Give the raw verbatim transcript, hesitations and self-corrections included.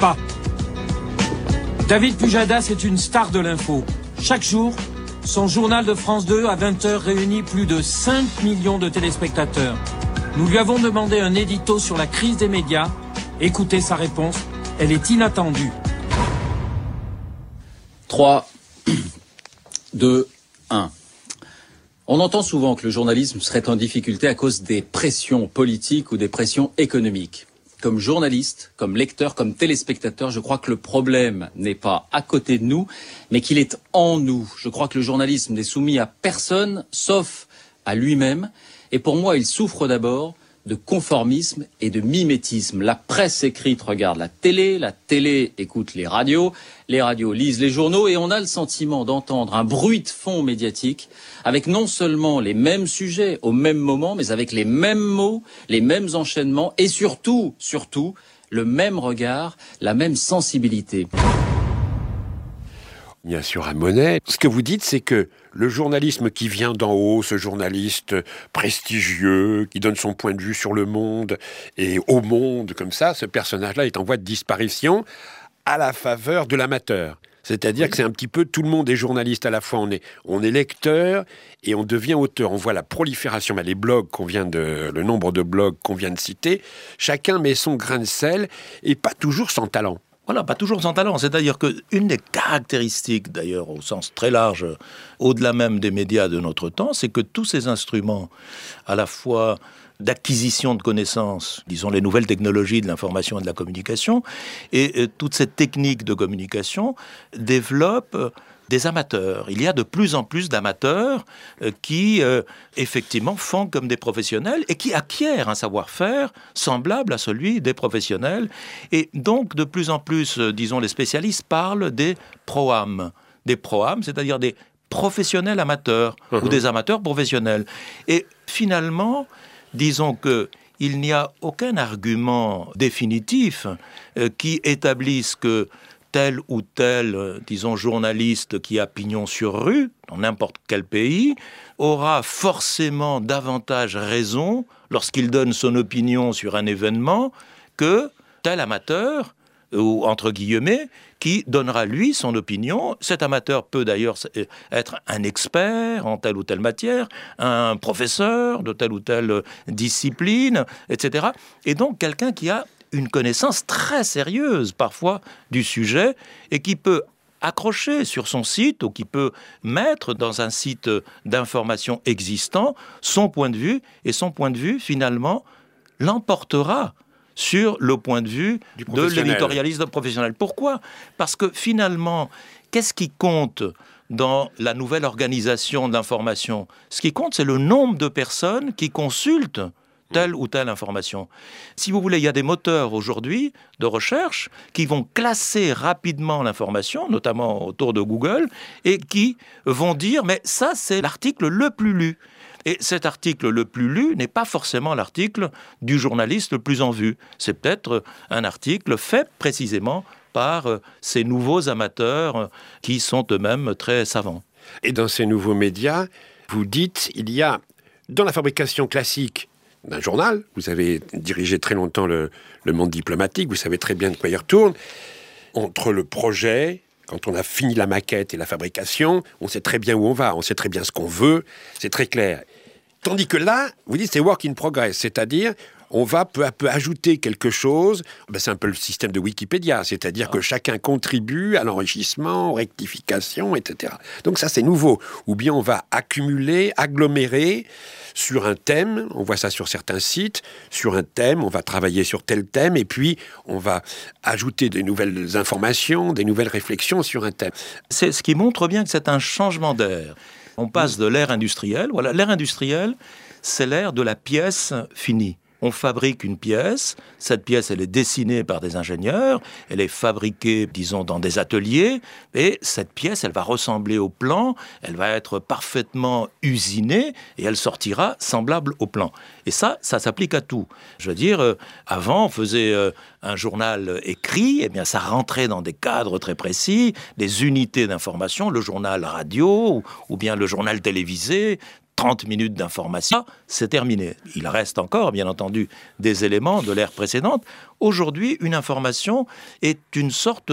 pas. David Pujadas est une star de l'info. Chaque jour, son journal de France deux à vingt heures réunit plus de cinq millions de téléspectateurs. Nous lui avons demandé un édito sur la crise des médias. Écoutez sa réponse, elle est inattendue. trois, deux, un. On entend souvent que le journalisme serait en difficulté à cause des pressions politiques ou des pressions économiques. Comme journaliste, comme lecteur, comme téléspectateur, je crois que le problème n'est pas à côté de nous, mais qu'il est en nous. Je crois que le journalisme n'est soumis à personne, sauf à lui-même. Et pour moi, il souffre d'abord de conformisme et de mimétisme. La presse écrite regarde la télé, la télé écoute les radios, les radios lisent les journaux et on a le sentiment d'entendre un bruit de fond médiatique avec non seulement les mêmes sujets au même moment, mais avec les mêmes mots, les mêmes enchaînements et surtout, surtout, le même regard, la même sensibilité. Bien sûr, à Monet. Ce que vous dites, c'est que le journalisme qui vient d'en haut, ce journaliste prestigieux, qui donne son point de vue sur le monde et au monde, comme ça, ce personnage-là est en voie de disparition à la faveur de l'amateur. C'est-à-dire oui. que c'est un petit peu tout le monde est journaliste à la fois. On est, on est lecteur et on devient auteur. On voit la prolifération, les blogs qu'on vient de, le nombre de blogs qu'on vient de citer. Chacun met son grain de sel et pas toujours sans talent. Voilà, pas toujours sans talent. C'est-à-dire qu'une des caractéristiques, d'ailleurs, au sens très large, au-delà même des médias de notre temps, c'est que tous ces instruments, à la fois d'acquisition de connaissances, disons les nouvelles technologies de l'information et de la communication, et, et toute cette technique de communication développent des amateurs. Il y a de plus en plus d'amateurs euh, qui, euh, effectivement, font comme des professionnels et qui acquièrent un savoir-faire semblable à celui des professionnels. Et donc, de plus en plus, euh, disons, les spécialistes parlent des pro-am. Des pro-am, c'est-à-dire des professionnels amateurs mmh. ou des amateurs professionnels. Et finalement, disons que il n'y a aucun argument définitif euh, qui établisse que tel ou tel, euh, disons, journaliste qui a pignon sur rue, dans n'importe quel pays, aura forcément davantage raison lorsqu'il donne son opinion sur un événement que tel amateur, ou entre guillemets, qui donnera lui son opinion. Cet amateur peut d'ailleurs être un expert en telle ou telle matière, un professeur de telle ou telle discipline, et cetera. Et donc quelqu'un qui a une connaissance très sérieuse, parfois, du sujet, et qui peut accrocher sur son site, ou qui peut mettre dans un site d'information existant son point de vue, et son point de vue, finalement, l'emportera sur le point de vue de l'éditorialiste professionnel. Pourquoi ? Parce que, finalement, qu'est-ce qui compte dans la nouvelle organisation de l'information ? Ce qui compte, c'est le nombre de personnes qui consultent telle ou telle information. Si vous voulez, il y a des moteurs aujourd'hui de recherche qui vont classer rapidement l'information, notamment autour de Google, et qui vont dire « mais ça, c'est l'article le plus lu ». Et cet article le plus lu n'est pas forcément l'article du journaliste le plus en vue. C'est peut-être un article fait précisément par ces nouveaux amateurs qui sont eux-mêmes très savants. Et dans ces nouveaux médias, vous dites, il y a, dans la fabrication classique d'un journal, vous avez dirigé très longtemps le, le monde diplomatique, vous savez très bien de quoi il retourne, entre le projet, quand on a fini la maquette et la fabrication, on sait très bien où on va, on sait très bien ce qu'on veut, c'est très clair. Tandis que là, vous dites c'est work in progress, c'est-à-dire on va peu à peu ajouter quelque chose. Ben, c'est un peu le système de Wikipédia, c'est-à-dire que chacun contribue à l'enrichissement, aux rectifications, et cetera. Donc ça, c'est nouveau. Ou bien on va accumuler, agglomérer sur un thème, on voit ça sur certains sites, sur un thème, on va travailler sur tel thème, et puis on va ajouter des nouvelles informations, des nouvelles réflexions sur un thème. C'est ce qui montre bien que c'est un changement d'air. On passe de l'ère industrielle. Voilà, l'ère industrielle, c'est l'ère de la pièce finie. On fabrique une pièce, cette pièce, elle est dessinée par des ingénieurs, elle est fabriquée, disons, dans des ateliers, et cette pièce, elle va ressembler au plan, elle va être parfaitement usinée, et elle sortira semblable au plan. Et ça, ça s'applique à tout. Je veux dire, euh, avant, on faisait euh, un journal écrit, eh bien, ça rentrait dans des cadres très précis, des unités d'information, le journal radio, ou, ou bien le journal télévisé, trente minutes d'information, c'est terminé. Il reste encore, bien entendu, des éléments de l'ère précédente. Aujourd'hui, une information est une sorte